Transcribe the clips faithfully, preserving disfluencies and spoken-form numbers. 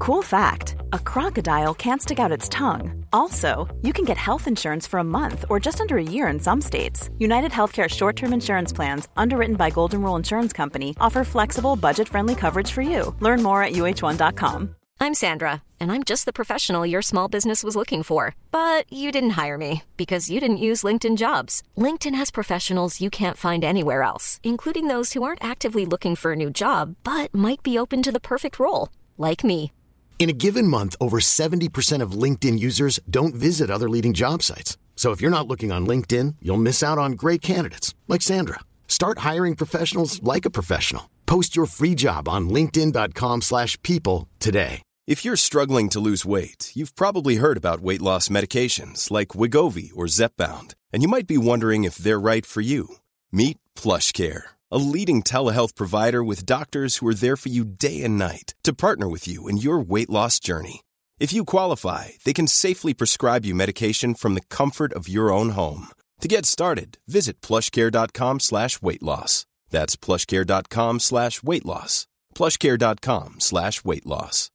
Cool fact, a crocodile can't stick out its tongue. Also, you can get health insurance for a month or just under a year in some states. United Healthcare short-term insurance plans, underwritten by Golden Rule Insurance Company, offer flexible, budget-friendly coverage for you. Learn more at U H one dot com. I'm Sandra, and I'm just the professional your small business was looking for. But you didn't hire me because you didn't use LinkedIn Jobs. LinkedIn has professionals you can't find anywhere else, including those who aren't actively looking for a new job, but might be open to the perfect role, like me. In a given month, over seventy percent of LinkedIn users don't visit other leading job sites. So if you're not looking on LinkedIn, you'll miss out on great candidates like Sandra. Start hiring professionals like a professional. Post your free job on linkedin dot com slash people today. If you're struggling to lose weight, you've probably heard about weight loss medications like Wegovy or Zepbound, and you might be wondering if they're right for you. Meet PlushCare, a leading telehealth provider with doctors who are there for you day and night to partner with you in your weight loss journey. If you qualify, they can safely prescribe you medication from the comfort of your own home. To get started, visit plushcare.com slash weight loss. That's plushcare.com slash weight loss. plushcare.com slash weight loss.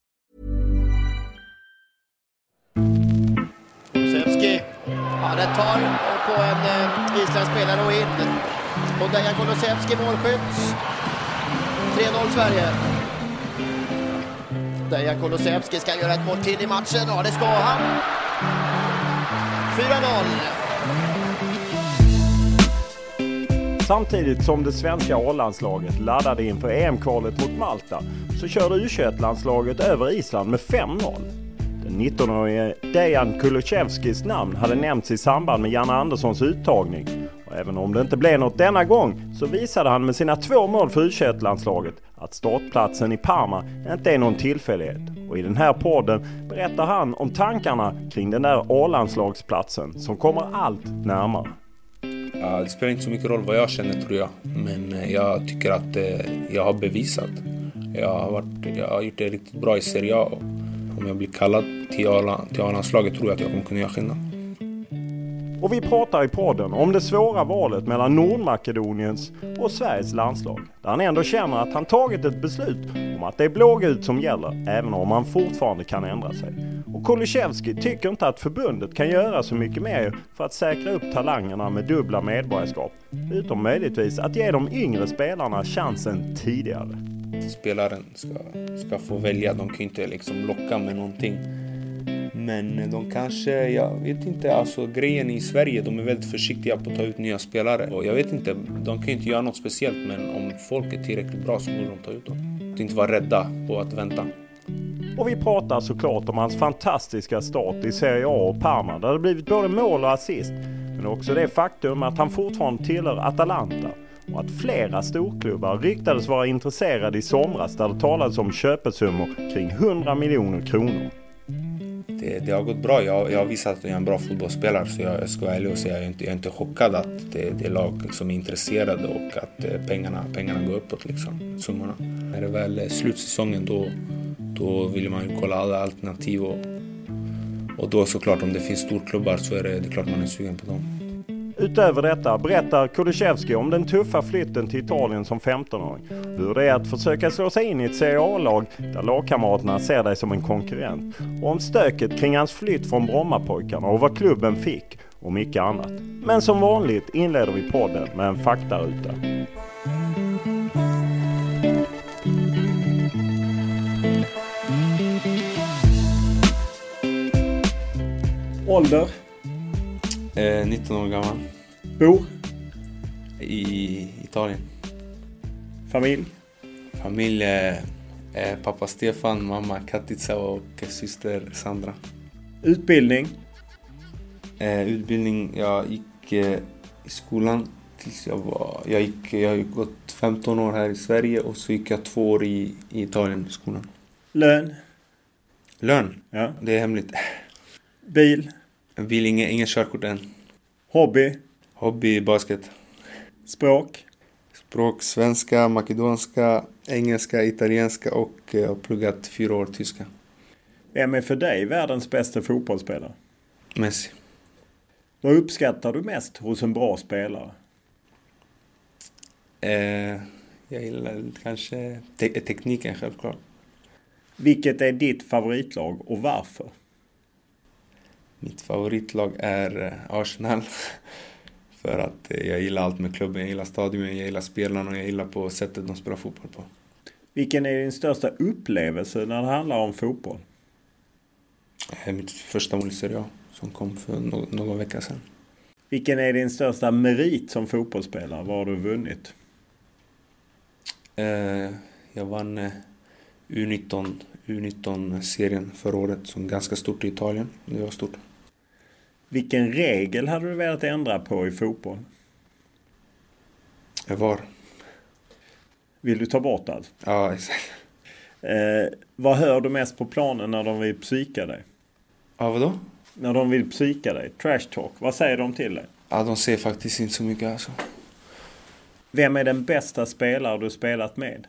Kulusevski, ja det tar på en eh, isländsk spelare och in. Och Dejan Kulusevski målskytt. tre noll Sverige. Dejan Kulusevski ska göra ett mål till i matchen. Ja, det ska han. fyra noll. Samtidigt som det svenska A-landslaget laddade inför E M-kvalet mot Malta så körde U tjugoett-landslaget över Island med fem noll. Den nittonårige Dejan Kulusevskis namn hade nämnts i samband med Janne Anderssons uttagning. Och även om det inte blev något denna gång så visade han med sina två mål för U tjugoett-landslaget att startplatsen i Parma inte är någon tillfällighet. Och i den här podden berättar han om tankarna kring den där A-landslagsplatsen som kommer allt närmare. Ja, det spelar inte så mycket roll vad jag känner, tror jag. Men jag tycker att eh, jag har bevisat. Jag har, varit, jag har gjort det riktigt bra i Serie A. Och om jag blir kallad till A-landslaget tror jag att jag kommer kunna göra skillnad. Och vi pratar i podden om det svåra valet mellan Nordmakedoniens och Sveriges landslag. Där han ändå känner att han tagit ett beslut om att det är blågult som gäller, även om han fortfarande kan ändra sig. Och Kulusevski tycker inte att förbundet kan göra så mycket mer för att säkra upp talangerna med dubbla medborgarskap. Utom möjligtvis att ge de yngre spelarna chansen tidigare. Spelaren ska, ska få välja, de kan inte liksom locka med någonting. Men de kanske, jag vet inte, alltså grejen i Sverige, de är väldigt försiktiga på att ta ut nya spelare. Och jag vet inte, de kan inte göra något speciellt, men om folk är tillräckligt bra så borde de ta ut dem. Att inte vara rädda på att vänta. Och vi pratar såklart om hans fantastiska start i Serie A och Parma, där det blivit både mål och assist. Men också det faktum att han fortfarande tillhör Atalanta. Och att flera storklubbar ryktades vara intresserade i somras, där det talades om köpesummor kring hundra miljoner kronor. Det, det har gått bra. Jag, jag har visat att jag är en bra fotbollsspelare, så jag, jag ska vara ärlig och säga att jag är inte, jag är inte chockad att det, det är lag som är intresserade och att eh, pengarna, pengarna går uppåt, liksom, summorna. När det väl är slutsäsongen, då, då vill man ju kolla alla alternativ och, och då såklart om det finns storklubbar så är det, det är klart man är sugen på dem. Utöver detta berättar Kulusevski om den tuffa flytten till Italien som femtonåring. Hur det är att försöka slå sig in i ett Serie A-lag där lagkamraterna ser dig som en konkurrent. Och om stöket kring hans flytt från Brommapojkarna och vad klubben fick och mycket annat. Men som vanligt inleder vi podden med en faktaruta. Ålder? Eh, nitton år gammal. Bor? I Italien. Familj? Familj är eh, pappa Stefan, mamma Katica och syster Sandra. Utbildning? Eh, utbildning, jag gick eh, i skolan tills jag var... Jag, gick, jag har gått femton år här i Sverige och så gick jag två år i, i Italien i skolan. Lön? Lön? Ja. Det är hemligt. Bil? Bil, ingen, ingen körkort än. Hobby? Hobby, basket. Språk? Språk, svenska, makedonska, engelska, italienska och jag har pluggat fyra år tyska. Vem är för dig världens bästa fotbollsspelare? Messi. Vad uppskattar du mest hos en bra spelare? Eh, jag gillar kanske te- tekniken, självklart. Vilket är ditt favoritlag och varför? Mitt favoritlag är Arsenal. För att jag gillar allt med klubben. Jag gillar stadion, jag gillar spelarna och jag gillar på sättet de spelar fotboll på. Vilken är din största upplevelse när det handlar om fotboll? Mitt första mål i Serie A som kom för no- någon vecka sedan. Vilken är din största merit som fotbollsspelare? Vad har du vunnit? Eh, jag vann eh, U nitton, U nitton-serien förra året som ganska stort i Italien. Det var stort. Vilken regel hade du velat ändra på i fotboll? Jag var. Vill du ta bort allt? Ja, exakt. Eh, vad hör du mest på planen när de vill psyka dig? Ja, vadå? När de vill psyka dig. Trash talk. Vad säger de till dig? Ja, de säger faktiskt inte så mycket alltså. Vem är den bästa spelare du spelat med?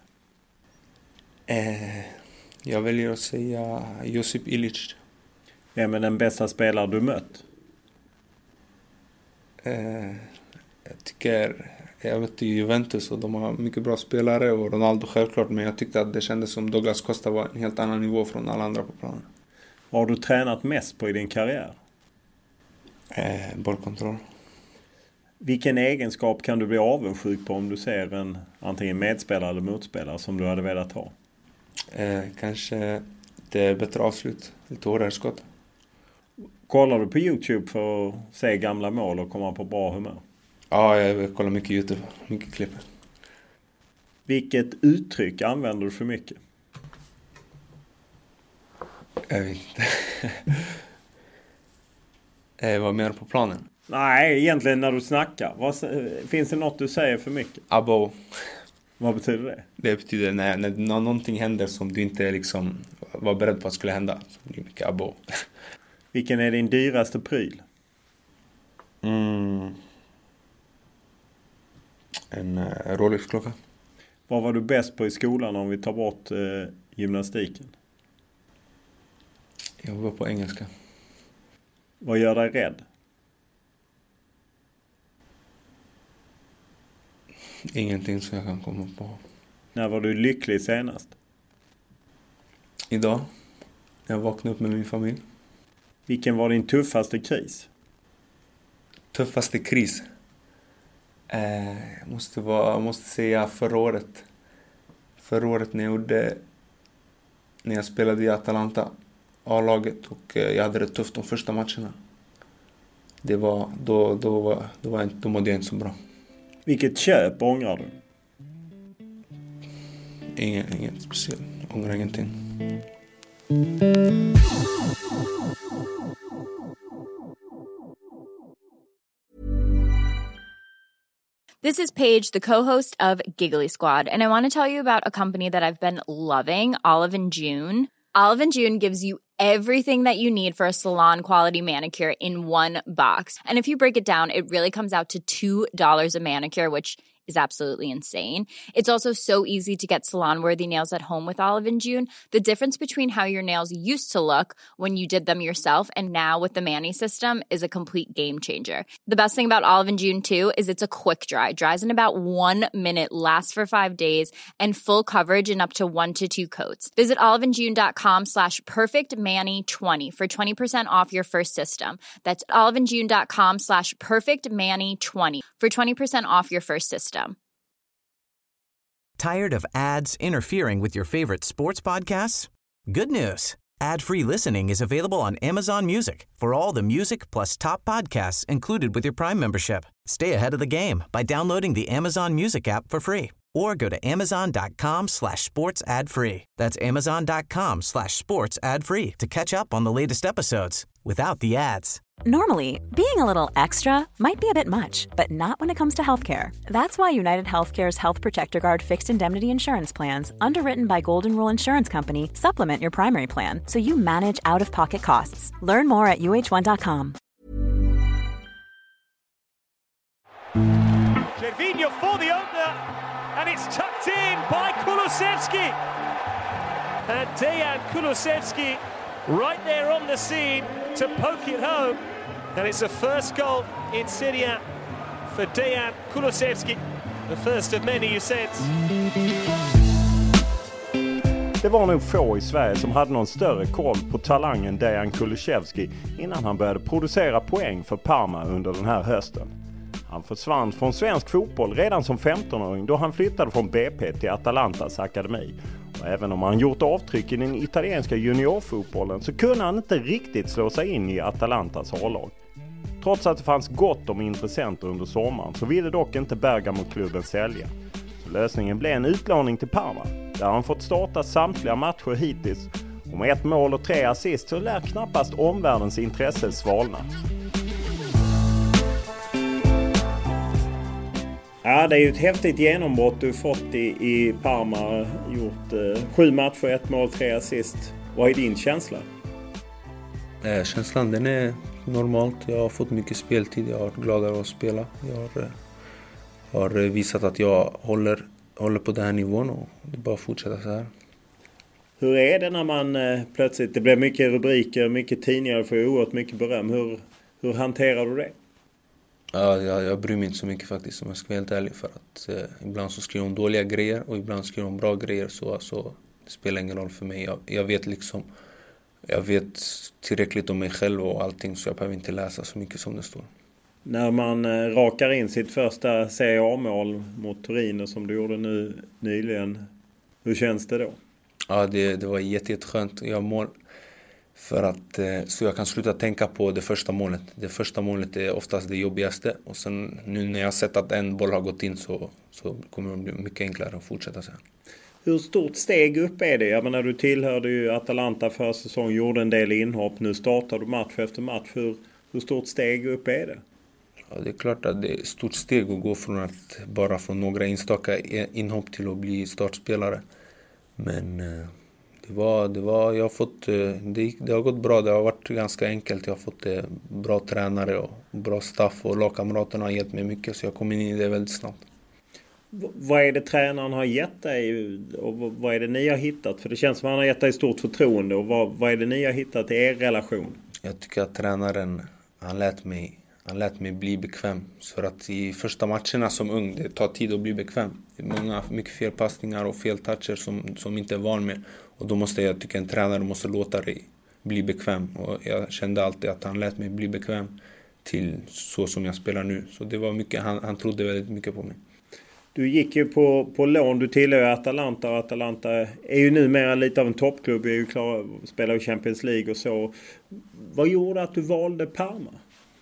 Eh, jag väljer att säga Josip Ilić. Vem är den bästa spelare du mött? Eh, jag tycker... Jag vet ju Juventus och de har mycket bra spelare och Ronaldo självklart. Men jag tyckte att det kändes som Douglas Costa var en helt annan nivå från alla andra på planen. Vad har du tränat mest på i din karriär? Eh, bollkontroll. Vilken egenskap kan du bli avundsjuk på om du ser en antingen medspelare eller motspelare som du hade velat ha? Eh, kanske det är bättre avslut. Lite hårdare skott. Kollar du på YouTube för att se gamla mål och komma på bra humör? Ja, jag kollar mycket YouTube. Mycket klipp. Vilket uttryck använder du för mycket? Jag vet inte. eh, vad menar du på planen? Nej, egentligen när du snackar. Vad, finns det något du säger för mycket? Abo. Vad betyder det? Det betyder när, när någonting händer som du inte liksom var beredd på att skulle hända. Så det är mycket abo. Vilken är din dyraste pryl? Mm. En uh, Rolex-klocka. Vad var du bäst på i skolan om vi tar bort uh, gymnastiken? Jag var på engelska. Vad gör dig rädd? Ingenting som jag kan komma på. När var du lycklig senast? Idag. Jag vaknade upp med min familj. Vilken var din tuffaste kris? Tuffaste kris? Eh, måste vara, måste säga förra året. Förra året när jag gjorde, när jag spelade i Atalanta, A-laget, och eh, jag hade det tufft de första matcherna. Det var, då, då, var, då, var jag, då mådde jag inte så bra. Vilket köp ångrar du? Ingen, inget speciellt. Ångrar ingenting. This is Paige, the co-host of Giggly Squad, and I want to tell you about a company that I've been loving, Olive and June. Olive and June gives you everything that you need for a salon-quality manicure in one box. And if you break it down, it really comes out to two dollars a manicure, which is absolutely insane. It's also so easy to get salon-worthy nails at home with Olive and June. The difference between how your nails used to look when you did them yourself and now with the Mani system is a complete game changer. The best thing about Olive and June, too, is it's a quick dry. Dries in about one minute, lasts for five days, and full coverage in up to one to two coats. Visit oliveandjune.com slash perfectmani20 for twenty percent off your first system. That's oliveandjune.com slash perfectmani20 for twenty percent off your first system. Tired of ads interfering with your favorite sports podcasts? Good news. Ad-free listening is available on Amazon Music for all the music plus top podcasts included with your Prime membership. Stay ahead of the game by downloading the Amazon Music app for free or go to amazon.com slash sports ad free. That's amazon.com slash sports ad free to catch up on the latest episodes without the ads. Normally, being a little extra might be a bit much, but not when it comes to healthcare. That's why United Healthcare's Health Protector Guard fixed indemnity insurance plans, underwritten by Golden Rule Insurance Company, supplement your primary plan so you manage out-of-pocket costs. Learn more at U H one dot com. Gervinho for the opener, and it's tucked in by Kulusevski. And Dejan Kulusevski right there on the scene to poke it home. And it's a first goal in Serie A for Dejan Kulusevski. The first of many, you sense. Det var nog få i Sverige som hade någon större koll på talangen Dejan Kulusevski innan han började producera poäng för Parma under den här hösten. Han försvann från svensk fotboll redan som femtonåring då han flyttade från B P till Atalantas akademi. Och även om han gjort avtryck i den italienska juniorfotbollen så kunde han inte riktigt slå sig in i Atalantas A-lag. Trots att det fanns gott om intressenter under sommaren så ville dock inte Bergamo-klubben sälja. Så lösningen blev en utlåning till Parma, där han fått starta samtliga matcher hittills. Och med ett mål och tre assist så lär knappast omvärldens intresse svalna. Ja, det är ju ett häftigt genombrott du fått i, i Parma. Gjort eh, sju matcher, ett mål, tre assist. Vad är din känsla? Eh, känslan den är normalt. Jag har fått mycket speltid. Jag har gladare att spela. Jag har, eh, har visat att jag håller, håller på den här nivån och det är bara att fortsätta så här. Hur är det när man eh, plötsligt, det blir mycket rubriker, mycket tidningar, får oerhört mycket beröm. Hur, hur hanterar du det? Ja, jag, jag bryr mig inte så mycket faktiskt, om jag ska vara helt ärlig. För att eh, ibland så skriver de dåliga grejer och ibland skriver de bra grejer. Så, så det spelar ingen roll för mig. Jag, jag vet liksom, jag vet tillräckligt om mig själv och allting, så jag behöver inte läsa så mycket som det står. När man eh, rakar in sitt första Serie A-mål mot Torino som du gjorde nu nyligen, hur känns det då? Ja, det, det var jätte, jätteskönt att göra mål. För att, så jag kan sluta tänka på det första målet. Det första målet är oftast det jobbigaste. Och sen nu när jag har sett att en boll har gått in så, så kommer det bli mycket enklare att fortsätta så här. Hur stort steg upp är det? Jag menar, du tillhörde ju Atalanta för säsong, gjorde en del inhopp. Nu startar du match efter match. Hur, hur stort steg upp är det? Ja, det är klart att det är ett stort steg att gå från att bara från några enstaka inhopp till att bli startspelare. Men det var, det var, jag har fått, det, det har gått bra, det har varit ganska enkelt. Jag har fått bra tränare och bra staff och lagkamraterna har gett mig mycket, så jag kom in i det väldigt snabbt. V- vad är det tränaren har gett dig och vad är det ni har hittat? För det känns som att han har gett dig stort förtroende, och vad, vad är det ni har hittat i er relation? Jag tycker att tränaren, han lät mig Han lät mig bli bekväm. För att i första matcherna som ung, det tar tid att bli bekväm. Det är många, mycket felpassningar och feltoucher som, som inte är van med. Och då måste jag tycka en tränare måste låta dig bli bekväm. Och jag kände alltid att han lät mig bli bekväm till så som jag spelar nu. Så det var mycket, han, han trodde väldigt mycket på mig. Du gick ju på, på lån, du tillhör Atalanta, och Atalanta är ju numera lite av en toppklubb. Vi är ju klara, spelar i Champions League och så. Vad gjorde att du valde Parma?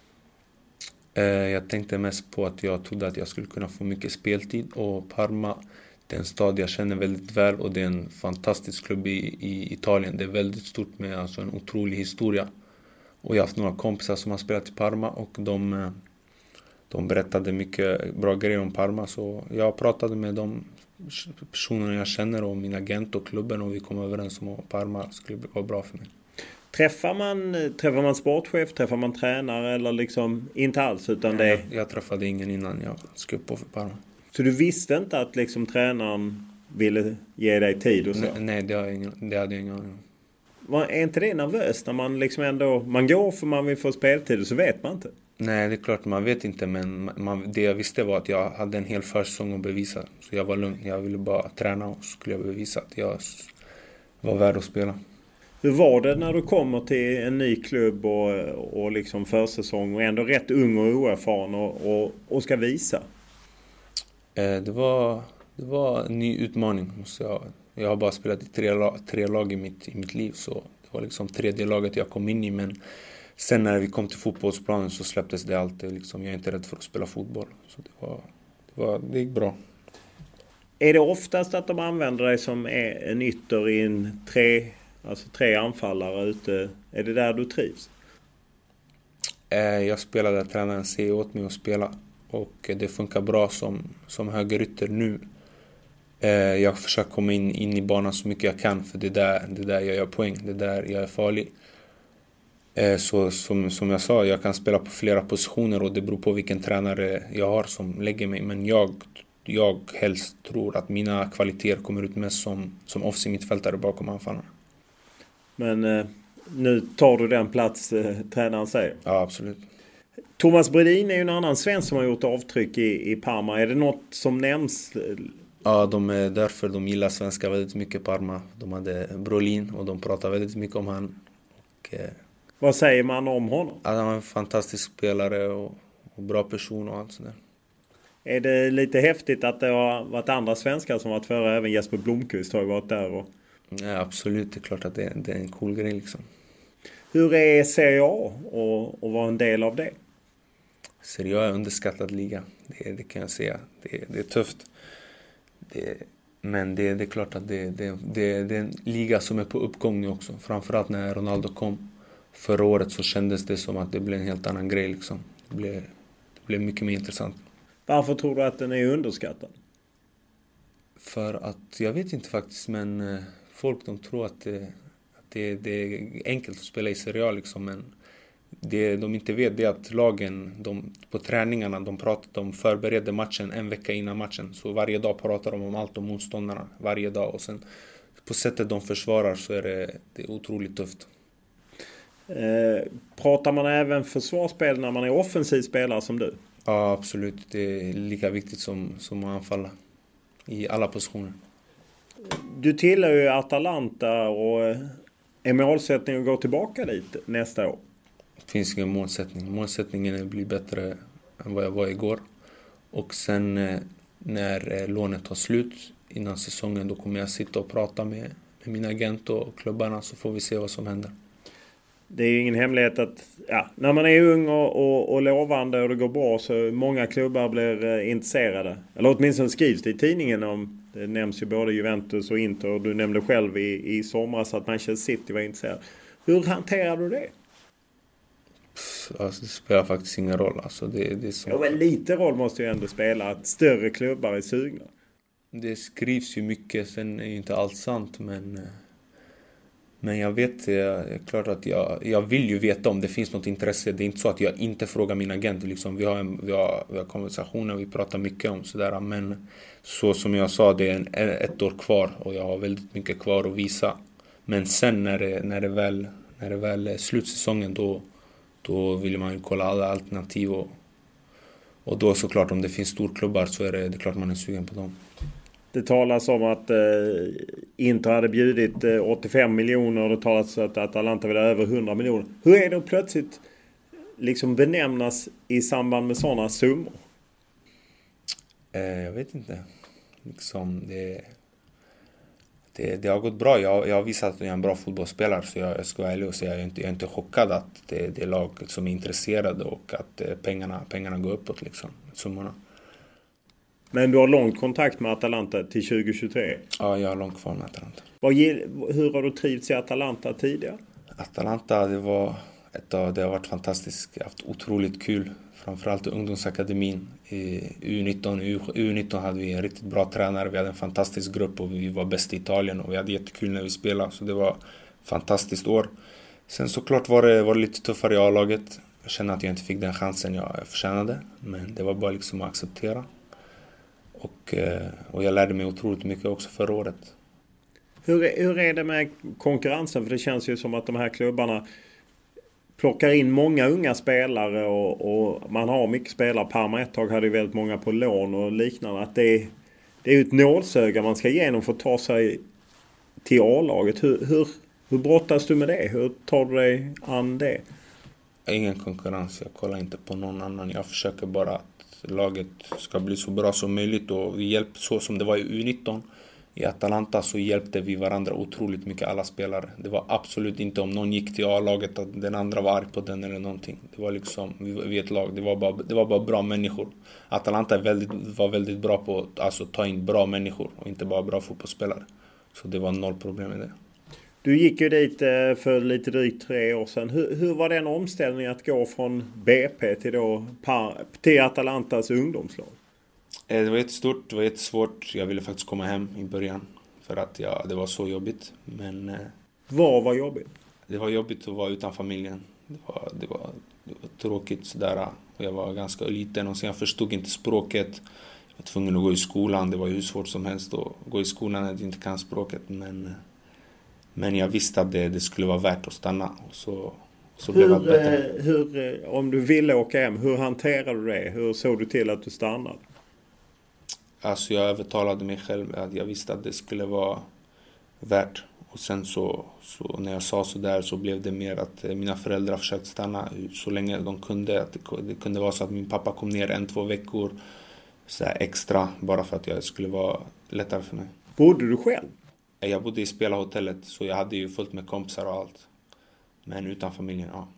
Jag tänkte mest på att jag trodde att jag skulle kunna få mycket speltid, och Parma, det är en stad jag känner väldigt väl och det är en fantastisk klubb i, i Italien. Det är väldigt stort med alltså en otrolig historia. Och jag har haft några kompisar som har spelat i Parma och de, de berättade mycket bra grejer om Parma, så jag pratade med de personerna jag känner och min agent och klubben, och vi kom överens om att Parma skulle vara bra för mig. Träffar man, träffar man sportchef, träffar man tränare eller liksom inte alls, utan det... Jag, jag träffade ingen innan jag skrev på för Parma. Så du visste inte att liksom tränaren ville ge dig tid och så? Nej, nej det, har jag ingen, det hade jag ingen aning om. Är inte det nervöst när man liksom ändå... Man går för man vill få speltid och så vet man inte? Nej, det är klart man vet inte, men man, det jag visste var att jag hade en hel försäsong att bevisa. Så jag var lugn, jag ville bara träna och skulle jag bevisa att jag var värd att spela. Hur var det när du kommer till en ny klubb och, och liksom försäsong och ändå rätt ung och oerfaren och, och, och ska visa? Eh, det, var, det var en ny utmaning. Så jag, jag har bara spelat i tre, lag, tre lag i mitt, i mitt liv, så det var liksom tredje laget jag kom in i. Men sen när vi kom till fotbollsplanen så släpptes det alltid. Liksom, jag är inte rädd för att spela fotboll. Så det, var, det, var, det gick bra. Är det oftast att de använder dig som en ytter i en tre... Alltså tre anfallare ute. Är det där du trivs? Jag spelade där tränaren säger åt mig att spela. Och det funkar bra som, som högerytter nu. Jag försöker komma in, in i banan så mycket jag kan. För det är där, det där jag gör poäng. Det är där jag är farlig. Så som, som jag sa, jag kan spela på flera positioner. Och det beror på vilken tränare jag har som lägger mig. Men jag, jag helst tror att mina kvaliteter kommer ut mest som, som offensiv mittfältare bakom anfallarna. Men eh, nu tar du den plats eh, tränaren säger. Ja, absolut. Thomas Bredin är ju en annan svensk som har gjort avtryck i, i Parma. Är det något som nämns Ja, de är därför de gillar svenska väldigt mycket, Parma. De hade Brolin och de pratar väldigt mycket om han. Och, eh, Vad säger man om honom? Att han är en fantastisk spelare och, och bra person och allt sådär. Är det lite häftigt att det har varit andra svenskar som varit före? Även Jesper Blomqvist har ju varit där. Och... Ja, absolut, det är klart att det är, det är en cool grej liksom. Hur är Serie A och, och vara en del av det? Serie A är underskattad liga, det, det kan jag säga. Det, det är tufft. Det, men det, det är klart att det, det, det, det är en liga som är på uppgång nu också. Framförallt när Ronaldo kom förra året så kändes det som att det blev en helt annan grej liksom. Det blev, det blev mycket mer intressant. Varför tror du att den är underskattad? För att, jag vet inte faktiskt, men folk de tror att det, att det, det är enkelt att spela i Serie A liksom. Men det de inte vet är att lagen de, på träningarna de pratar, de förbereder matchen en vecka innan matchen. Så varje dag pratar de om allt om motståndarna. Varje dag. Och sen på sättet de försvarar så är det, det är otroligt tufft. Eh, pratar man även försvarsspel när man är offensiv spelare som du? Ja, absolut. Det är lika viktigt som, som att anfalla. I alla positioner. Du tillhör ju Atalanta och är målsättningen att gå tillbaka dit nästa år? Det finns ingen målsättning. Målsättningen är att bli bättre än vad jag var igår. Och sen när lånet tar slut innan säsongen, då kommer jag sitta och prata med, med min agent och klubbarna, så får vi se vad som händer. Det är ju ingen hemlighet att ja, när man är ung och, och, och lovande och det går bra så många klubbar blir eh, intresserade. Eller åtminstone skrivs det i tidningen om, det nämns ju både Juventus och Inter, och du nämnde själv i, i somras att Manchester City var intresserad. Hur hanterar du det? Alltså, det spelar faktiskt ingen roll. Alltså, det, det är som... Ja, men lite roll måste ju ändå spela att större klubbar är sugna. Det skrivs ju mycket, sen är ju inte allt sant, men... Men jag vet, det är klart att jag, jag vill ju veta om det finns något intresse. Det är inte så att jag inte frågar min agent. Liksom, vi, har en, vi, har, vi har konversationer, vi pratar mycket om sådär. Men så som jag sa, det är en, ett år kvar och jag har väldigt mycket kvar att visa. Men sen när det, när det, väl, när det väl är slutsäsongen, då, då vill man ju kolla alla alternativ. Och, och då såklart, om det finns storklubbar så är det, det är klart man är sugen på dem. Det talas om att eh, Inter hade bjudit eh, åttiofem miljoner och det talas om att Atalanta vill ha över hundra miljoner. Hur är det att plötsligt liksom benämnas i samband med sådana summor? Eh, jag vet inte. Liksom det, det, det har gått bra. Jag, jag har visat att jag är en bra fotbollsspelare, så jag, jag ska vara ärlig och säga jag är inte, jag är inte chockad att det, det är lag som är intresserade och att eh, pengarna, pengarna går uppåt liksom, summorna. Men du har långt kontakt med Atalanta till tjugo tjugotre? Ja, jag har långt kvar med Atalanta. Vad, hur har du trivts i Atalanta tidigare? Atalanta, det var ett av, det har varit fantastiskt. Jag har haft otroligt kul. Framförallt i ungdomsakademin. I U nitton, U nitton hade vi en riktigt bra tränare. Vi hade en fantastisk grupp och vi var bäst i Italien. Och vi hade jättekul när vi spelade. Så det var ett fantastiskt år. Sen såklart var det, var det lite tuffare i A-laget. Jag kände att jag inte fick den chansen jag förtjänade. Men det var bara liksom att acceptera. Och, och jag lärde mig otroligt mycket också förra året. Hur är, hur är det med konkurrensen? För det känns ju som att de här klubbarna plockar in många unga spelare och, och man har mycket spelare. Parma ett tag hade ju väldigt många på lån och liknande. Att det, är, det är ett nålsöga man ska igenom för att ta sig till A-laget. Hur, hur, hur brottas du med det? Hur tar du dig an det? Ingen konkurrens. Jag kollar inte på någon annan. Jag försöker bara att laget ska bli så bra som möjligt, och vi hjälper så som det var i U nitton. I Atalanta så hjälpte vi varandra otroligt mycket, alla spelare. Det var absolut inte om någon gick till A-laget att den andra var arg på den eller någonting. Det var liksom, vi var ett lag, det var bara, det var bara bra människor. Atalanta väldigt, var väldigt bra på att alltså, ta in bra människor och inte bara bra fotbollsspelare. Så det var noll problem med det. Du gick ju dit för lite drygt tre år sedan. Hur, hur var den omställningen att gå från B P till, då, till Atalantas ungdomslag? Det var jättestort, det var jättesvårt. Jag ville faktiskt komma hem i början för att ja, det var så jobbigt. Men, vad var jobbigt? Det var jobbigt att vara utan familjen. Det var, det var, det var tråkigt sådär. Jag var ganska liten och sen jag förstod inte språket. Jag var tvungen att gå i skolan. Det var ju svårt som helst att gå i skolan när jag inte kan språket. Men... Men jag visste att det, det skulle vara värt att stanna. Och så, så hur, blev det bättre. Hur, om du ville åka hem, hur hanterade du det? Hur såg du till att du stannade? alltså jag övertalade mig själv att jag visste att det skulle vara värt. Och sen så, så när jag sa så där så blev det mer att mina föräldrar försökte stanna så länge de kunde. Att det, det kunde vara så att min pappa kom ner en, två veckor så här extra bara för att jag skulle vara lättare för mig. Bodde du själv? Jag bodde i spelarhotellet så jag hade ju fullt med kompisar och allt. Men utan familjen, ja.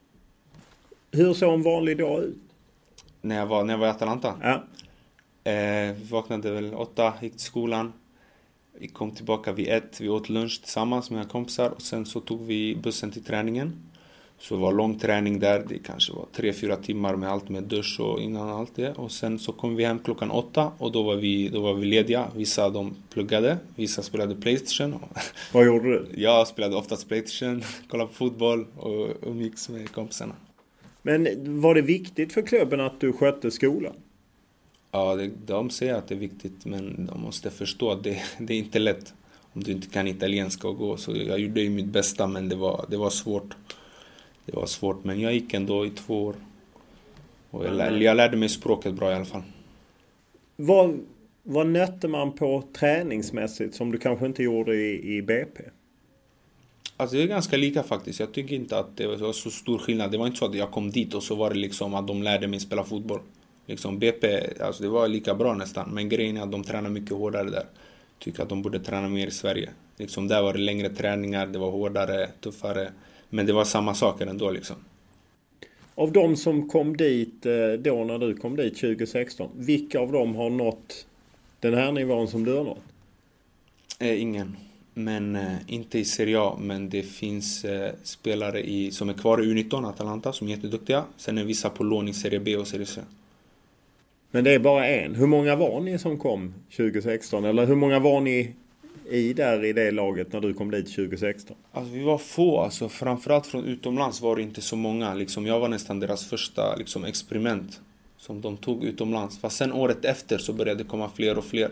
Hur såg en vanlig dag ut? När jag var, när jag var i Atalanta? Ja. Eh, vi vaknade väl åtta, gick till skolan. Vi kom tillbaka vid ett, vi åt lunch tillsammans med mina kompisar. Och sen så tog vi bussen till träningen. Så det var lång träning där, det kanske var tre, fyra timmar med allt med dusch och innan allt det. Och sen så kom vi hem klockan åtta och då var vi, då var vi lediga. Vissa de pluggade, vissa spelade PlayStation. Vad gjorde du? Jag spelade oftast PlayStation, kollade på fotboll och umgicks med kompisarna. Men var det viktigt för klubben att du skötte skolan? Ja, det, de säger att det är viktigt, men de måste förstå att det, det är inte lätt om du inte kan italienska och gå. Så jag gjorde ju mitt bästa, men det var, det var svårt. Det var svårt, men jag gick ändå i två år. Och jag, lär, jag lärde mig språket bra i alla fall. Vad, vad nötte man på träningsmässigt som du kanske inte gjorde i, i B P? Alltså det är ganska lika faktiskt. Jag tycker inte att det var så stor skillnad. Det var inte så att jag kom dit och så var det liksom att de lärde mig spela fotboll. Liksom B P, alltså det var lika bra nästan. Men grejen är att de tränar mycket hårdare där. Tycker att de borde träna mer i Sverige. Liksom där var det längre träningar, det var hårdare, tuffare. Men det var samma saker ändå liksom. Av de som kom dit då när du kom dit tjugo sexton, vilka av dem har nått den här nivån som du har nått? Eh, ingen. Men eh, inte i Serie A. Men det finns eh, spelare i, som är kvar i U nitton, Atalanta, som är jätteduktiga. Sen är vissa på lån i Serie B och Serie C. Men det är bara en. Hur många var ni som kom tjugo sexton? Eller hur många var ni i där i det laget när du kom dit tjugo sexton? Alltså vi var få. Alltså, framförallt från utomlands var det inte så många. Liksom, jag var nästan deras första liksom, experiment som de tog utomlands. Fast sen året efter så började det komma fler och fler.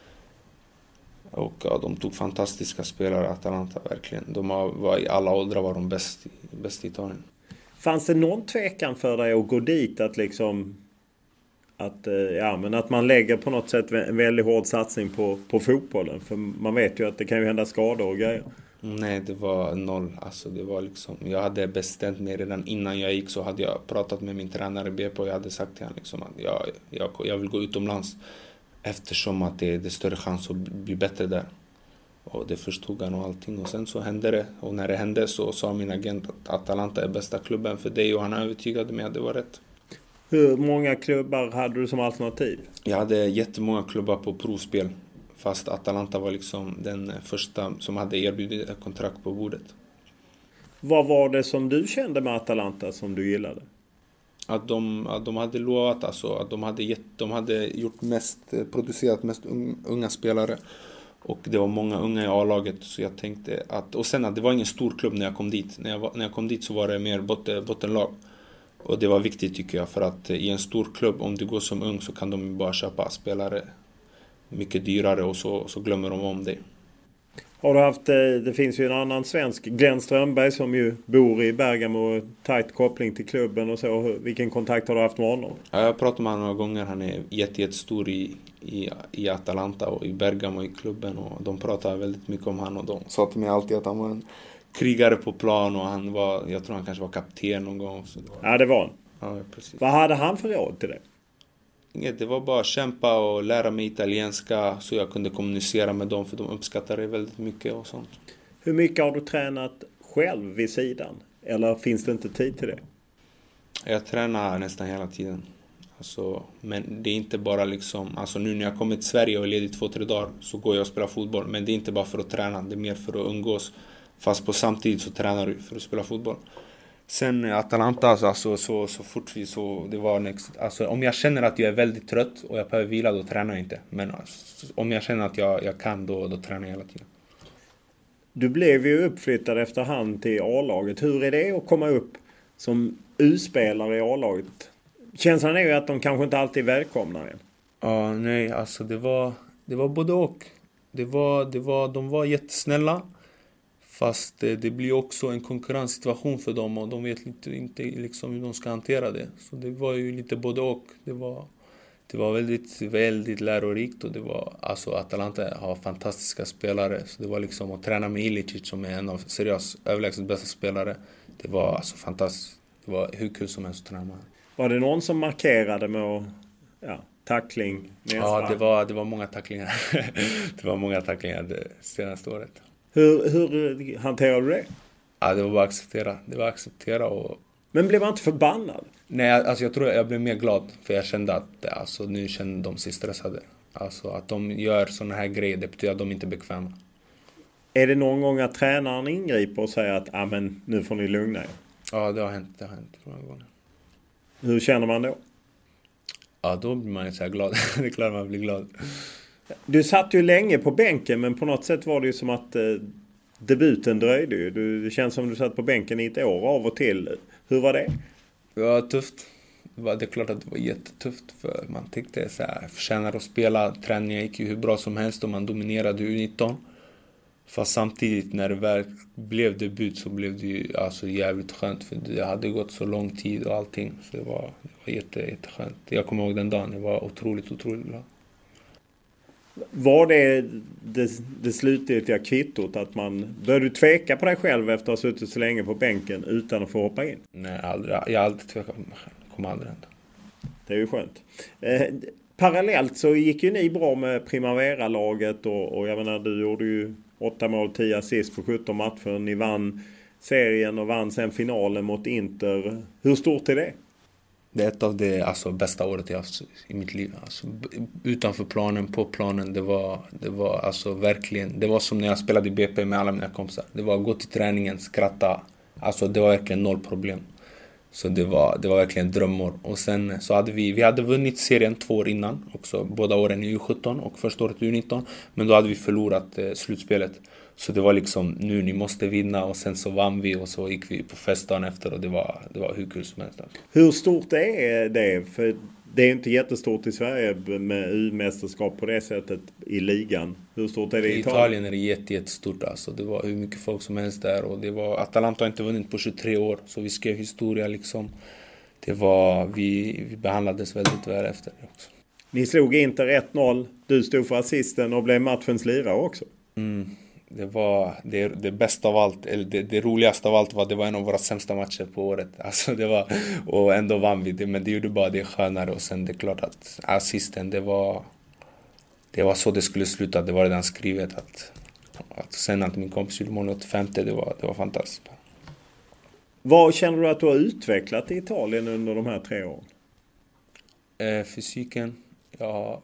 Och ja, de tog fantastiska spelare, Atalanta, verkligen. De var i alla åldrar var de bäst, bäst i Italien. Fanns det någon tvekan för dig att gå dit att liksom... Att, ja, men att man lägger på något sätt en väldigt hård satsning på, på fotbollen. För man vet ju att det kan ju hända skador och grejer. Nej, det var noll. Alltså, det var liksom, jag hade bestämt mig redan innan jag gick, så hade jag pratat med min tränare B P och jag hade sagt till honom liksom att jag, jag, jag vill gå utomlands. Eftersom att det, det är större chans att bli bättre där. Och det förstod han och allting. Och sen så hände det. Och när det hände så sa min agent att Atalanta är bästa klubben för dig. Och han övertygade mig att det var rätt. Hur många klubbar hade du som alternativ? Jag hade jättemånga klubbar på provspel. Fast Atalanta var liksom den första som hade erbjudit ett kontrakt på bordet. Vad var det som du kände med Atalanta som du gillade? Att de, att de hade lovat, alltså, att de hade, gett, de hade gjort mest, producerat mest unga spelare. Och det var många unga i A-laget, så jag tänkte att... Och sen att det var ingen stor klubb när jag kom dit. När jag, var, när jag kom dit så var det mer botten, bottenlag. Och det var viktigt tycker jag, för att i en stor klubb, om du går som ung så kan de bara köpa spelare mycket dyrare och så, så glömmer de om dig. Har du haft, det finns ju en annan svensk, Glenn Strömberg, som ju bor i Bergamo och tajt koppling till klubben och så. Vilken kontakt har du haft med honom? Ja, jag har pratat med honom några gånger. Han är jätte, jättestor i, i, i Atalanta och i Bergamo i klubben. Och de pratar väldigt mycket om han och de sa till mig alltid att han var en krigare på plan och han var, jag tror han kanske var kapten någon gång. Så det var... Ja, det var han. Ja, precis. Vad hade han för råd till det? Inget, det var bara att kämpa och lära mig italienska så jag kunde kommunicera med dem, för de uppskattar det väldigt mycket och sånt. Hur mycket har du tränat själv vid sidan? Eller finns det inte tid till det? Jag tränar nästan hela tiden. Alltså, men det är inte bara liksom... Alltså nu när jag kommer till Sverige och är ledig två, tre dagar så går jag och spelar fotboll. Men det är inte bara för att träna, det är mer för att umgås. Fast på samtidigt så tränar du för att spela fotboll. Sen Atalanta, alltså, så, så fort vi så... Det var next, alltså, om jag känner att jag är väldigt trött och jag behöver vila, då tränar jag inte. Men alltså, om jag känner att jag, jag kan, då, då tränar jag hela tiden. Du blev ju uppflyttad efterhand till A-laget. Hur är det att komma upp som U-spelare i A-laget? Känslan är ju att de kanske inte alltid är välkomna än. Ja, nej, alltså det var, det var både och. Det var, det var, de var jättesnälla. Fast det, det blir också en konkurrenssituation för dem och de vet inte, inte liksom hur de ska hantera det. Så det var ju lite både och. Det var, Det var väldigt, väldigt lärorikt och det var, alltså Atalanta har fantastiska spelare. Så det var liksom att träna med Ilicic som är en av seriöst överlägset bästa spelare. Det var alltså fantastiskt. Det var hur kul som helst att träna med. Var det någon som markerade med att, ja, tackling? Ja, det var, det var många tacklingar. Det var många tacklingar det senaste året. Hur, hur hanterade du det? Ja, det var bara att acceptera. Det var att acceptera och... Men blev man inte förbannad? Nej, alltså jag tror jag blev mer glad. För jag kände att alltså, nu kände de sig stressade. Alltså att de gör såna här grejer, det betyder att de inte är bekväma. Är det någon gång att tränaren ingriper och säger att ah, men, nu får ni lugna er? Ja, det har hänt. Det har hänt många gånger. Hur känner man då? Ja, då blir man ju så här glad. Det är klart man blir glad. Du satt ju länge på bänken, men på något sätt var det ju som att eh, debuten dröjde ju. Du, det känns som du satt på bänken i ett år av och till. Hur var det? Det var tufft. Det, var, det är klart att det var jättetufft. För man tyckte så här, förtjänar att spela. Träningen gick ju hur bra som helst och man dominerade U nitton. Fast samtidigt när det väl blev debut så blev det ju alltså jävligt skönt. För det hade gått så lång tid och allting. Så det var, det var jätte, jätteskönt. Jag kommer ihåg den dagen. Jag var otroligt, otroligt glad. Var det det, det slutgiltiga kvittot att man började tveka på dig själv efter att ha suttit så länge på bänken utan att få hoppa in? Nej, aldrig. Jag har alltid tvekat på mig själv. Kommer aldrig hända. Det är ju skönt. Eh, parallellt så gick ju ni bra med Primavera-laget och, och jag menar, du gjorde ju åtta mål, tio assist på sjutton matcher. Ni vann serien och vann sen finalen mot Inter. Hur stort är det? Det är ett av de alltså, bästa året jag haft i mitt liv. Alltså, utanför planen, på planen, det var, det var alltså verkligen, det var som när jag spelade i B P med alla mina kompisar. Det var att gå till träningen, skratta. Alltså det var verkligen noll problem. Så det var, det var verkligen drömmar. Och sen så hade vi, vi hade vunnit serien två år innan också. Båda åren i U sjutton och första året i U nitton. Men då hade vi förlorat eh, slutspelet. Så det var liksom, nu ni måste vinna. Och sen så vann vi och så gick vi på festdagen efter. Och det var, det var hur kul som helst. Hur stort är det? För det är inte jättestort i Sverige med U-mästerskap på det sättet i ligan. Hur stort är det i Italien? I Italien är det jätte, jättestort. Alltså. Det var hur mycket folk som helst där. Och det var, Atalanta har inte vunnit på tjugotre år. Så vi skrev historia liksom. Det var, vi, vi behandlades väldigt väl efter det också. Ni slog Inter ett noll. Du stod för assisten och blev matchens lirare också. Mm. Det var det, det bästa av allt, eller det, det roligaste av allt var det var en av våra sämsta matcher på året. Alltså det var, och ändå vann vi det, men det gjorde bara det skönare. Och sen det är klart att assisten, det var det var så det skulle sluta. Det var redan skrivet att, att sen att min kompis gjorde mål åttiofemte, det var, det var fantastiskt. Vad känner du att du har utvecklat i Italien under de här tre åren? Eh, fysiken, ja.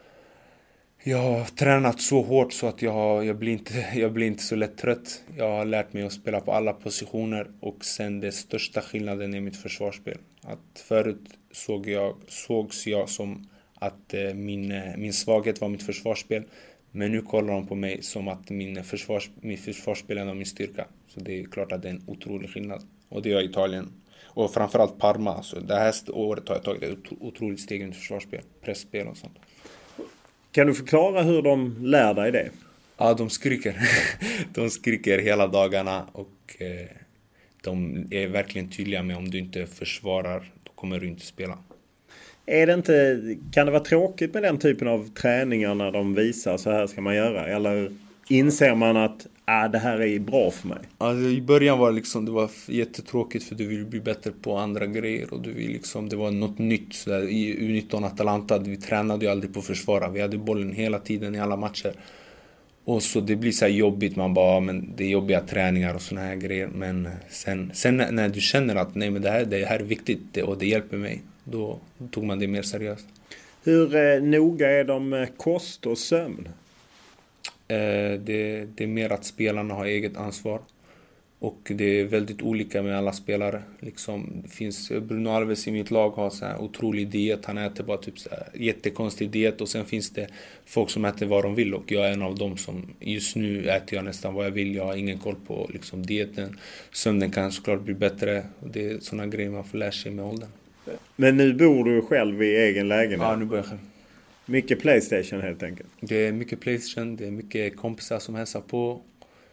Jag har tränat så hårt så att jag, jag, blir inte, jag blir inte så lätt trött. Jag har lärt mig att spela på alla positioner. Och sen det största skillnaden är mitt försvarsspel. Att förut såg jag, sågs jag som att eh, min, eh, min svaghet var mitt försvarsspel. Men nu kollar de på mig som att min försvars, min försvarsspel är min styrka. Så det är klart att det är en otrolig skillnad. Och det är Italien. Och framförallt Parma. Så det här året har jag tagit ett otroligt steg i mitt försvarsspel. Pressspel och sånt. Kan du förklara hur de lär dig det? Ja, de skriker. De skriker hela dagarna och eh, de är verkligen tydliga med om du inte försvarar, då kommer du inte spela. Är det inte, kan det vara tråkigt med den typen av träningar när de visar så här ska man göra? Eller inser man att ah, det här är bra för mig? Alltså, i början var det, liksom, det var jättetråkigt för du vill bli bättre på andra grejer. Och du vill liksom, det var något nytt. Så där, i U nitton Atalanta, vi tränade ju aldrig på att försvara. Vi hade bollen hela tiden i alla matcher. Och så det blir så här jobbigt. Man bara, men det är jobbiga träningar och såna här grejer. Men sen, sen när du känner att nej, men det, här, det här är viktigt och det hjälper mig. Då tog man det mer seriöst. Hur eh, noga är de med kost och sömn? Eh, det, det är mer att spelarna har eget ansvar. Och det är väldigt olika med alla spelare. Liksom, det finns Bruno Alves i mitt lag har så här otrolig diet. Han äter bara typ så här jättekonstig diet. Och sen finns det folk som äter vad de vill. Och jag är en av dem som just nu äter jag nästan vad jag vill. Jag har ingen koll på liksom, dieten. Sömnen kan såklart bli bättre. Och det är sådana grejer man får lära sig med åldern. Men nu bor du själv i egen lägenhet? Ja, nu bor jag själv. Mycket PlayStation helt enkelt? Det är mycket PlayStation. Det är mycket kompisar som hälsar på.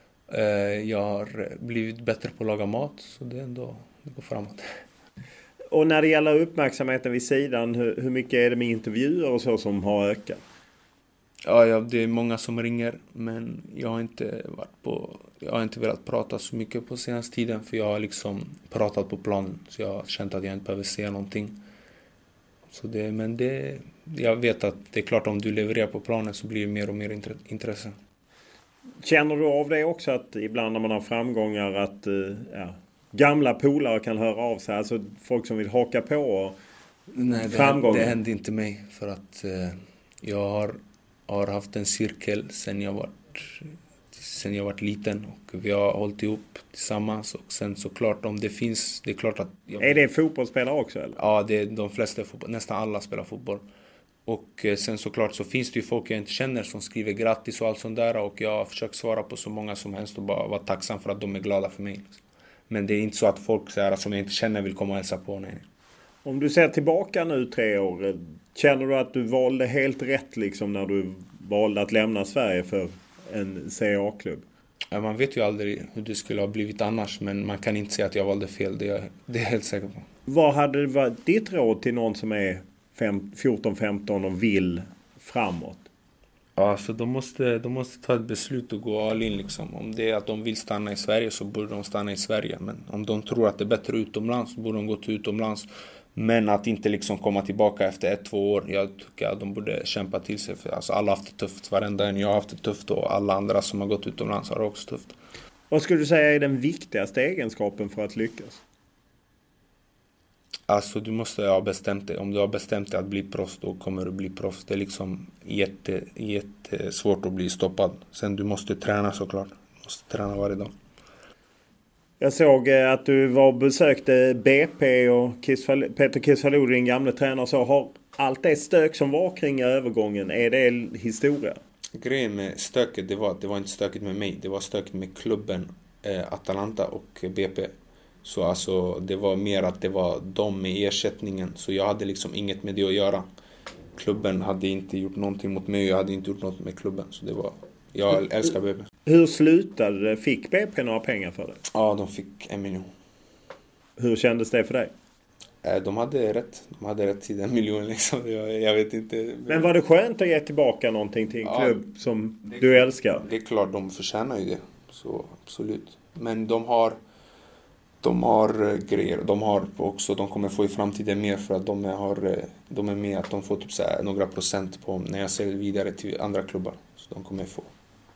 Jag har blivit bättre på att laga mat. Så det är ändå, det går framåt. Och när det gäller uppmärksamheten vid sidan, hur, hur mycket är det med intervjuer och så som har ökat? Ja, ja, det är många som ringer, men jag har inte varit på, jag har inte velat prata så mycket på senaste tiden, för jag har liksom pratat på planen, så jag har känt att jag inte behöver säga någonting. Så det, men det, jag vet att det är klart, om du levererar på planen så blir det mer och mer intresse. Känner du av det också, att ibland när man har framgångar att ja, gamla polare kan höra av sig, alltså folk som vill haka på och Nej, det, framgångar? det händer inte mig, för att eh, jag har, har haft en cirkel sen jag varit, sen jag varit liten, och vi har hållit ihop tillsammans, och sen såklart om det finns, det är klart att jag, är det fotbollsspelare också eller? Ja, det är de flesta fotboll, nästan alla spelar fotboll. Och sen såklart så finns det ju folk jag inte känner som skriver grattis och allt sånt där, och jag har försökt svara på så många som helst och bara vara tacksam för att de är glada för mig. Men det är inte så att folk så här, som jag inte känner vill komma och hälsa på. Nej. Om du ser tillbaka nu tre år, känner du att du valde helt rätt liksom när du valde att lämna Sverige för en C A-klubb? Ja, man vet ju aldrig hur det skulle ha blivit annars, men man kan inte säga att jag valde fel, det är, det är jag helt säker på. Vad hade varit ditt råd till någon som är fjorton femton och vill framåt? Ja, så de måste, de måste ta ett beslut och gå all in liksom. Om det är att de vill stanna i Sverige så borde de stanna i Sverige. Men om de tror att det är bättre utomlands så borde de gå till utomlands. Men att inte liksom komma tillbaka efter ett, två år. Jag tycker att de borde kämpa till sig. För alltså alla har haft det tufft. Varenda en jag har haft det tufft, och alla andra som har gått utomlands har också tufft. Vad skulle du säga är den viktigaste egenskapen för att lyckas? Alltså du måste ha bestämt dig. Om du har bestämt dig att bli proffs, då kommer du bli proffs. Det är liksom jätte, jätte svårt att bli stoppad. Sen du måste träna såklart. Du måste träna varje dag. Jag såg att du var och besökte B P och Kisfal- Peter Kisfalou, din gamla tränare. Så har allt det stök som var kring övergången, är det historia? Grejen med stöket, det var, det var inte stöket med mig. Det var stöket med klubben eh, Atalanta och B P. Så alltså det var mer att det var de med ersättningen. Så jag hade liksom inget med det att göra. Klubben hade inte gjort någonting mot mig. Jag hade inte gjort något med klubben. Så det var, jag älskar B P. Hur slutade det? Fick B P några pengar för det? Ja, de fick en miljon. Hur kändes det för dig? De hade rätt. De hade rätt till en miljon liksom. Jag, jag vet inte. Men var det skönt att ge tillbaka någonting till en ja, klubb som det, du älskar? Det är klart, de förtjänar ju det. Så absolut. Men de har... De har grejer, de har också, de kommer få i framtiden mer, för att de har, de är med att de får typ så här några procent på när jag säljer vidare till andra klubbar. Så de kommer få.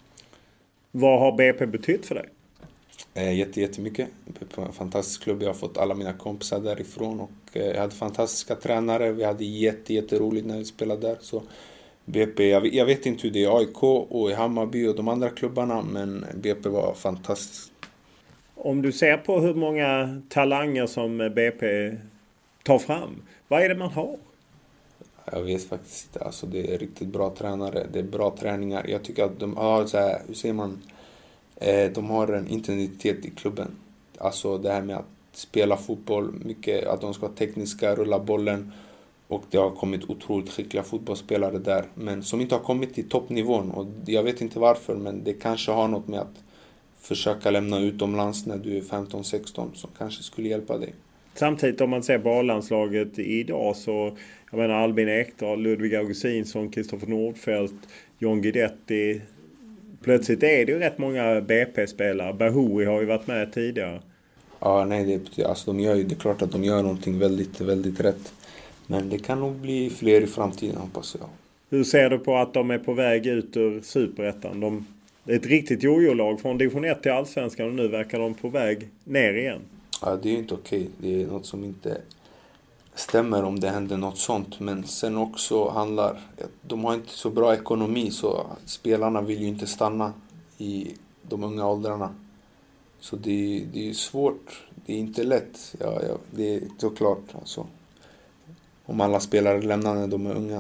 Vad har B P betytt för dig? Eh, jätte, jättemycket. B P är en fantastisk klubb, jag har fått alla mina kompisar därifrån, och eh, jag hade fantastiska tränare, vi hade jätte, jätteroligt när vi spelade där. Så B P, jag, jag vet inte hur det är i A I K och i Hammarby och de andra klubbarna, men B P var fantastiskt. Om du ser på hur många talanger som B P tar fram, vad är det man har? Jag vet faktiskt inte. Alltså det är riktigt bra tränare. Det är bra träningar. Jag tycker att de har så här, hur säger man? Eh, de har en intensitet i klubben. Alltså det här med att spela fotboll. Mycket att de ska vara tekniska, rulla bollen. Och det har kommit otroligt skickliga fotbollsspelare där. Men som inte har kommit till toppnivån. Och jag vet inte varför, men det kanske har något med att försöka lämna utomlands när du är femton sexton som kanske skulle hjälpa dig. Samtidigt om man ser på A-landslaget idag så, jag menar Albin Ekdal, Ludvig Augustinsson, Kristoffer Nordfeldt, John Guidetti. Plötsligt är det ju rätt många B P-spelare. Bahoui har ju varit med tidigare. Ja, nej, det, alltså de gör ju, det är klart att de gör någonting väldigt, väldigt rätt. Men det kan nog bli fler i framtiden, hoppas jag. Hur ser du på att de är på väg ut ur Superettan? De Det är ett riktigt jojo-lag från division ett till allsvenskan, och nu verkar de på väg ner igen. Ja, det är inte okej. Det är något som inte stämmer om det händer något sånt. Men sen också handlar... De har inte så bra ekonomi, så spelarna vill ju inte stanna i de unga åldrarna. Så det, det är svårt. Det är inte lätt. Ja, ja, det är såklart. Alltså, om alla spelare lämnar när de är unga.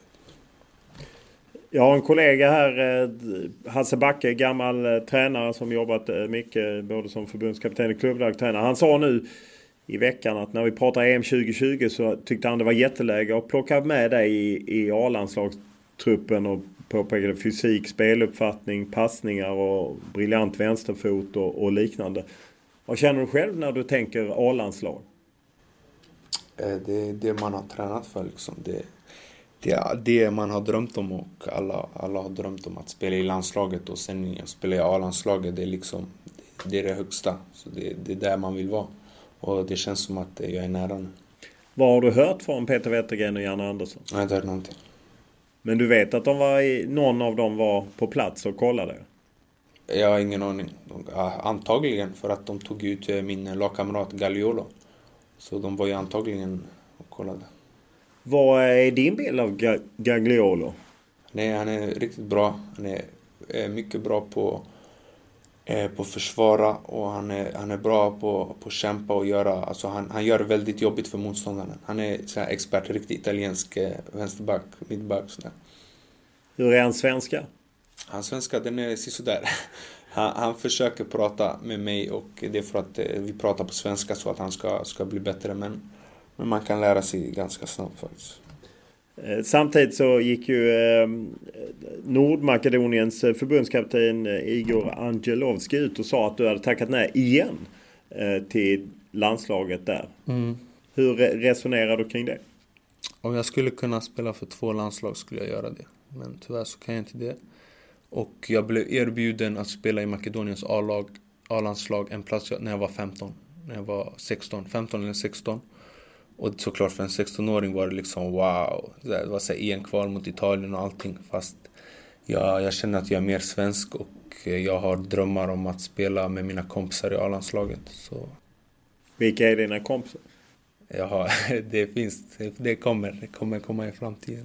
Jag har en kollega här, Hasse Backe, gammal tränare som jobbat mycket både som förbundskapten och klubblagtränare. Han sa nu i veckan att när vi pratar E M tjugo tjugo så tyckte han det var jätteläge att plocka med dig i, i A-landslagstruppen och påpekade fysik, speluppfattning, passningar och briljant vänsterfot och, och liknande. Vad känner du själv när du tänker A-landslag? Det är det man har tränat för liksom. Det, det är det man har drömt om, och alla, alla har drömt om att spela i landslaget och sen spela i A-landslaget. Det är liksom, det är det högsta. Så det, det är där man vill vara. Och det känns som att jag är nära nu. Vad har du hört från Peter Wettergren och Janne Andersson? Jag har inte hört någonting. Men du vet att de var i, någon av dem var på plats och kollade? Jag har ingen aning. Antagligen, för att de tog ut min lagkamrat Gagliolo. Så de var ju antagligen och kollade. Vad är din bild av Gagliolo? Nej, han är riktigt bra. Han är mycket bra på på försvara, och han är han är bra på på kämpa och göra, alltså han han gör det väldigt jobbigt för motståndarna. Han är så här expert, riktigt italiensk vänsterback, mittback så där. Hur är han svenska? Han svenska, den är så där. Han, han försöker prata med mig, och det är för att vi pratar på svenska så att han ska ska bli bättre, men men man kan lära sig ganska snabbt faktiskt. Samtidigt så gick ju eh, Nordmakedoniens förbundskapten Igor Angelovski ut och sa att du hade tackat nej igen eh, till landslaget där. Mm. Hur resonerar du kring det? Om jag skulle kunna spela för två landslag skulle jag göra det. Men tyvärr så kan jag inte det. Och jag blev erbjuden att spela i Makedoniens A-lag, A-landslag en plats när jag var femton. När jag var sexton, femton eller sexton. Och såklart för en sexton-åring var det liksom wow. Det var så en kval mot Italien och allting. Fast jag, jag känner att jag är mer svensk, och jag har drömmar om att spela med mina kompisar i A-landslaget. Så. Vilka är dina kompisar? Jag har, det finns, det kommer, det kommer komma i framtiden.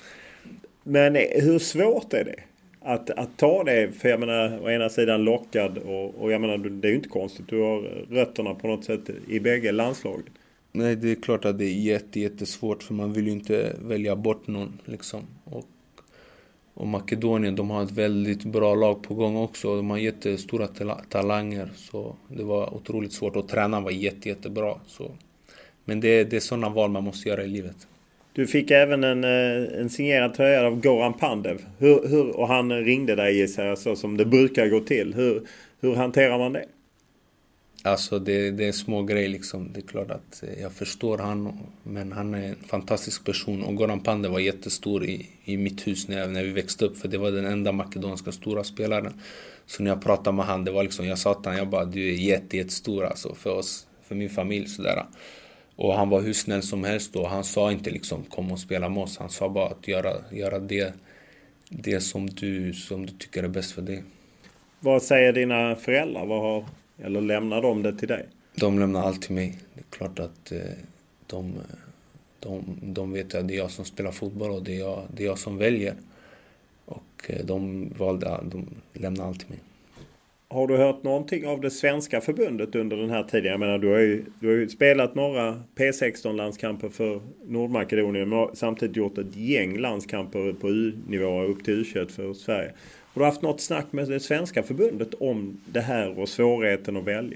Men hur svårt är det att, att ta det? För jag menar, å ena sidan lockad, och, och jag menar, det är ju inte konstigt. Du har rötterna på något sätt i bägge landslagen. Nej, det är klart att det är jätte, jättesvårt, för man vill ju inte välja bort någon liksom. Och, och Makedonien, de har ett väldigt bra lag på gång också. De har jättestora talanger, så det var otroligt svårt. Och tränaren var jätte, jättebra. Så. Men det, det är sådana val man måste göra i livet. Du fick även en, en signerad tröja av Goran Pandev. Hur, hur, och han ringde dig i sig så som det brukar gå till. Hur, hur hanterar man det? Alltså det, det är små grejer liksom. Det är klart att jag förstår han, men han är en fantastisk person. Och Goran Pandev var jättestor i, i mitt hus när, jag, när vi växte upp. För det var den enda makedonska stora spelaren. Så när jag pratade med han, det var liksom, jag sa till han, jag bara, du är jätte, jättestor alltså för oss, för min familj sådär. Och han var hur snäll som helst, och han sa inte liksom kom och spela med oss. Han sa bara att göra, göra det, det som, du, som du tycker är bäst för dig. Vad säger dina föräldrar? Vad har, eller lämnar de det till dig? De lämnar allt till mig. Det är klart att eh, de, de, de vet att det är jag som spelar fotboll, och det är jag, det är jag som väljer. Och eh, de valde, de lämnar allt till mig. Har du hört någonting av det svenska förbundet under den här tiden? Jag menar, du har ju, du har ju spelat några P sexton-landskamper för Nordmakedonien, men samtidigt gjort ett gäng landskamper på U-nivå upp till U tjugoett för Sverige. Har du haft något snack med det svenska förbundet om det här och svårigheten att välja?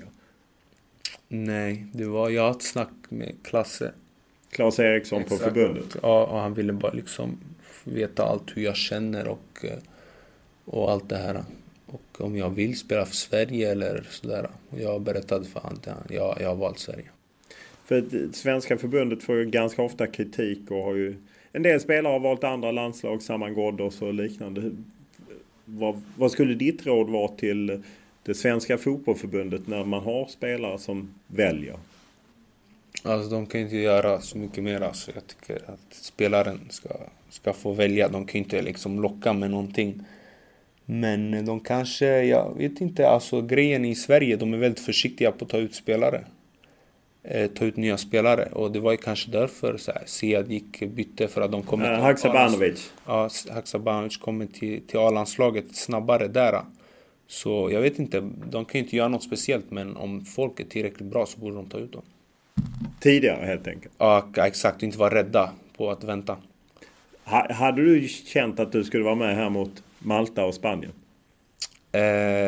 Nej, det var jag ett snack med Klasse. Claes Eriksson. Exakt. På förbundet. Ja, och han ville bara liksom veta allt hur jag känner och, och allt det här. Och om jag vill spela för Sverige eller sådär. Och jag berättade för han att jag, jag har valt Sverige. För det svenska förbundet får ju ganska ofta kritik och har ju... En del spelare har valt andra landslag, Saman och så liknande. Vad, vad skulle ditt råd vara till det svenska fotbollförbundet när man har spelare som väljer? Alltså de kan inte göra så mycket mer. Alltså, jag tycker att spelaren ska, ska få välja. De kan inte liksom locka med någonting. Men de kanske, jag vet inte, alltså grejen i Sverige, de är väldigt försiktiga på att ta ut spelare. Eh, ta ut nya spelare. Och det var ju kanske därför så här, Sead gick bytte för att de kommer till... Haksabanovic. Ja, Haksabanovic kommer till, till A-landslaget snabbare där. Så jag vet inte, de kan ju inte göra något speciellt, men om folk är tillräckligt bra så borde de ta ut dem. Tidigare helt enkelt. Ja, exakt. Inte vara rädda på att vänta. H- hade du känt att du skulle vara med här mot Malta och Spanien? Eh,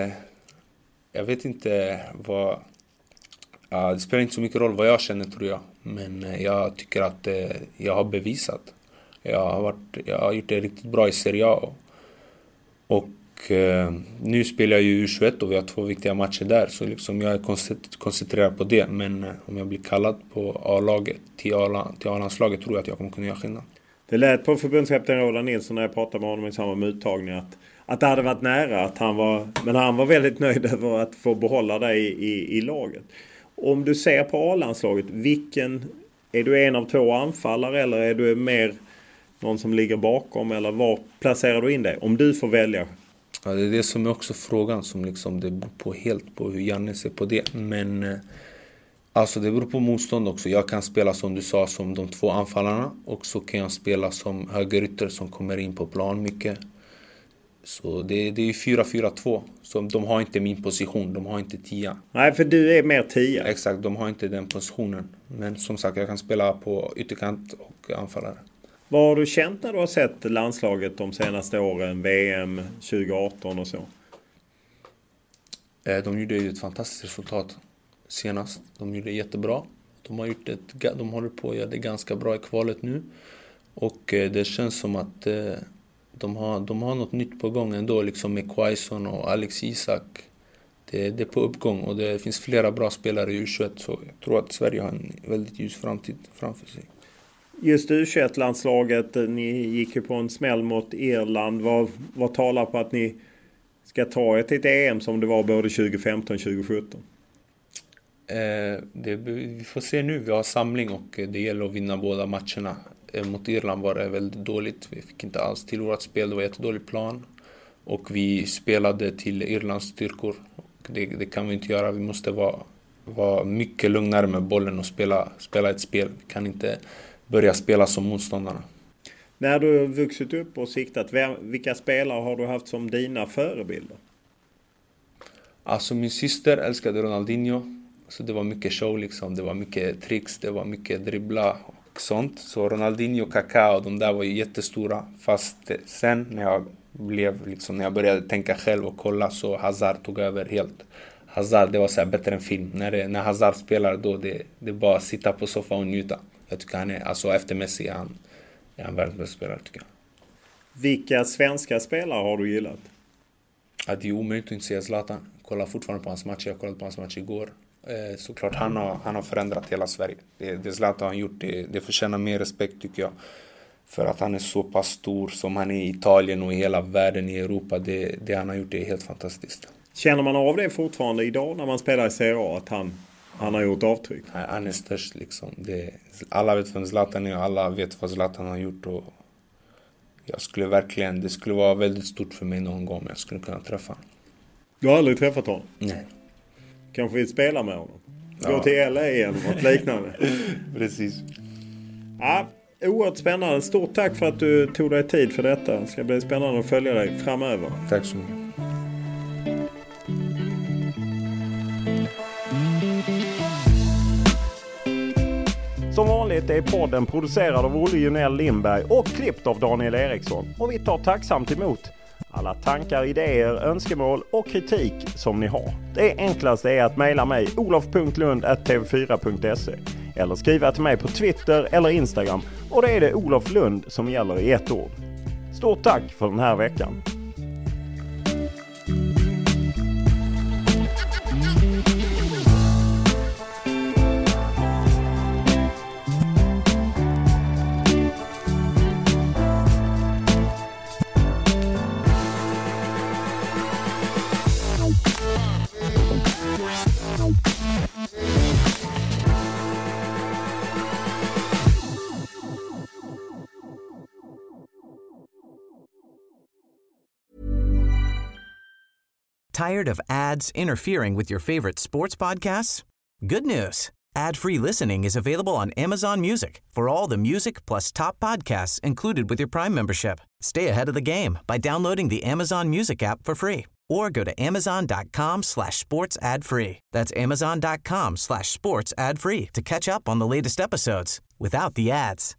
jag vet inte vad... Uh, det spelar inte så mycket roll vad jag känner, tror jag. Men uh, jag tycker att uh, jag har bevisat. Jag har, varit, jag har gjort det riktigt bra i Serie A. Och, och Och eh, nu spelar jag ju U tjugoett och vi har två viktiga matcher där. Så liksom jag är koncentrerad på det. Men eh, om jag blir kallad på A-laget till A-landslaget tror jag att jag kommer kunna göra skillnad. Det lät på förbundskapten Roland Nilsson när jag pratade med honom i samband med uttagning att, att det hade varit nära. Att han var, men han var väldigt nöjd över att få behålla dig i, i, i laget. Om du ser på A-landslaget, vilken, är du en av två anfallare eller är du mer någon som ligger bakom? Eller var placerar du in dig? Om du får välja. Ja, det är det som är också frågan. Som liksom, det beror på helt på hur Janne ser på det. Men eh, alltså det beror på motstånd också. Jag kan spela som du sa som de två anfallarna. Och så kan jag spela som högerytter som kommer in på plan mycket. Så det, det är ju fyra fyra två. Så de har inte min position. De har inte tia. Nej, för du är mer tia. Exakt, de har inte den positionen. Men som sagt, jag kan spela på ytterkant och anfallare. Vad har du känt när du har sett landslaget de senaste åren? V M tjugo arton och så. De gjorde ju ett fantastiskt resultat senast. De gjorde jättebra. De har gjort ett, de håller på att göra det ganska bra i kvalet nu. Och det känns som att de har, de har något nytt på gång ändå. Liksom med Quaison och Alex Isak. Det, det är på uppgång och det finns flera bra spelare i U tjugoett. Så jag tror att Sverige har en väldigt ljus framtid framför sig. Just U tjugoett-landslaget, ni gick ju på en smäll mot Irland. Vad, vad talar på att ni ska ta ett till E M som det var både tjugo femton och tjugo sjutton? Eh, det, vi får se nu. Vi har samling och det gäller att vinna båda matcherna. Eh, mot Irland var det väldigt dåligt. Vi fick inte alls till vårt spel. Det var jättedålig plan. Och vi spelade till Irlands styrkor. Och det, det kan vi inte göra. Vi måste vara, vara mycket lugnare med bollen och spela, spela ett spel. Vi kan inte börja spela som motståndarna. När du har vuxit upp och siktat, vilka spelare har du haft som dina förebilder? Alltså min syster älskade Ronaldinho. Så det var mycket show liksom. Det var mycket tricks, det var mycket dribbla och sånt. Så Ronaldinho, Kaká och de där var ju jättestora. Fast sen när jag blev liksom, när jag började tänka själv och kolla så Hazard tog över helt. Hazard, det var så här bättre än film. När, det, när Hazard spelar då, det, det är bara att sitta på soffan och njuta. Jag tycker han är, alltså efter Messi är han, är han världens bästa spelare tycker jag. Vilka svenska spelare har du gillat? Ja, det är omöjligt att inte säga Zlatan. Jag kollar fortfarande på hans match. Jag kollade på hans match igår. Eh, såklart han har, han har förändrat hela Sverige. Det, det Zlatan har gjort, det, det förtjänar mer respekt tycker jag. För att han är så pass stor som han är i Italien och i hela världen i Europa. Det, det han har gjort är helt fantastiskt. Känner man av det fortfarande idag när man spelar i Serie A att han, han har gjort avtryck? Han är störst liksom. Det, alla vet vem Zlatan är och alla vet vad Zlatan har gjort. Och jag skulle verkligen, det skulle vara väldigt stort för mig någon gång om jag skulle kunna träffa honom. Du har aldrig träffat honom? Nej. Kanske vill spela med honom? Gå Ja. till L A eller något liknande? Precis. Ja, oerhört spännande. Stort tack för att du tog dig tid för detta. Det ska bli spännande att följa dig framöver. Tack så mycket. Som vanligt är podden producerad av Olle Junell Lindberg och klippt av Daniel Eriksson. Och vi tar tacksamt emot alla tankar, idéer, önskemål och kritik som ni har. Det enklaste är att mejla mig olof punkt lund at t v fyra punkt se eller skriva till mig på Twitter eller Instagram, och det är det Olof Lund som gäller i ett ord. Stort tack för den här veckan. Tired of ads interfering with your favorite sports podcasts? Good news. Ad-free listening is available on Amazon Music for all the music plus top podcasts included with your Prime membership. Stay ahead of the game by downloading the Amazon Music app for free or go to amazon.com slash sports ad free. That's amazon.com slash sports ad free to catch up on the latest episodes without the ads.